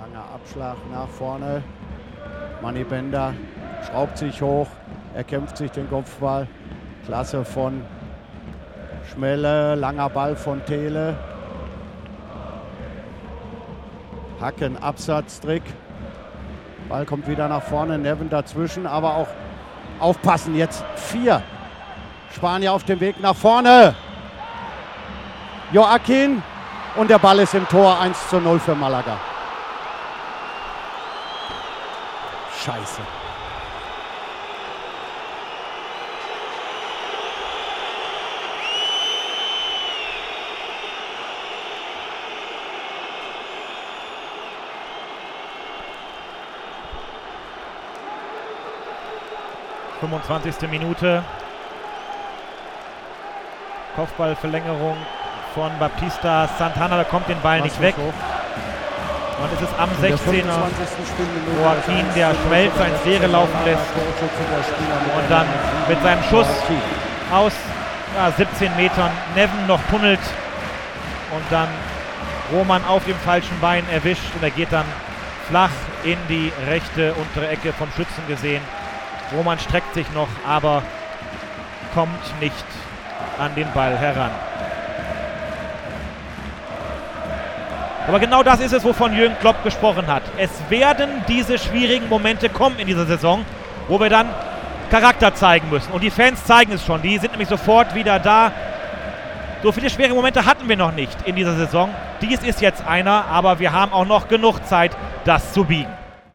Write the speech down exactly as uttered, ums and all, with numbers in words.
Langer Abschlag nach vorne. Manni Bender schraubt sich hoch, er kämpft sich den Kopfball. Klasse von Schmelle, langer Ball von Thele. Hacken, Absatztrick. Ball kommt wieder nach vorne, Neven dazwischen, aber auch aufpassen, jetzt vier. Spanier auf dem Weg nach vorne. Joaquin und der Ball ist im Tor, eins zu null für Malaga. Scheiße. fünfundzwanzigste Minute. Kopfballverlängerung von Baptista Santana, da kommt den Ball nicht weg. Und es ist am sechzehner Joaquin, der Schmelzer ins Leere laufen lässt. Und dann mit seinem Schuss aus ja, siebzehn Metern Neven noch tunnelt. Und dann Roman auf dem falschen Bein erwischt. Und er geht dann flach in die rechte untere Ecke vom Schützen gesehen. Roman streckt sich noch, aber kommt nicht an den Ball heran. Aber genau das ist es, wovon Jürgen Klopp gesprochen hat. Es werden diese schwierigen Momente kommen in dieser Saison, wo wir dann Charakter zeigen müssen. Und die Fans zeigen es schon. Die sind nämlich sofort wieder da. So viele schwere Momente hatten wir noch nicht in dieser Saison. Dies ist jetzt einer, aber wir haben auch noch genug Zeit, das zu biegen.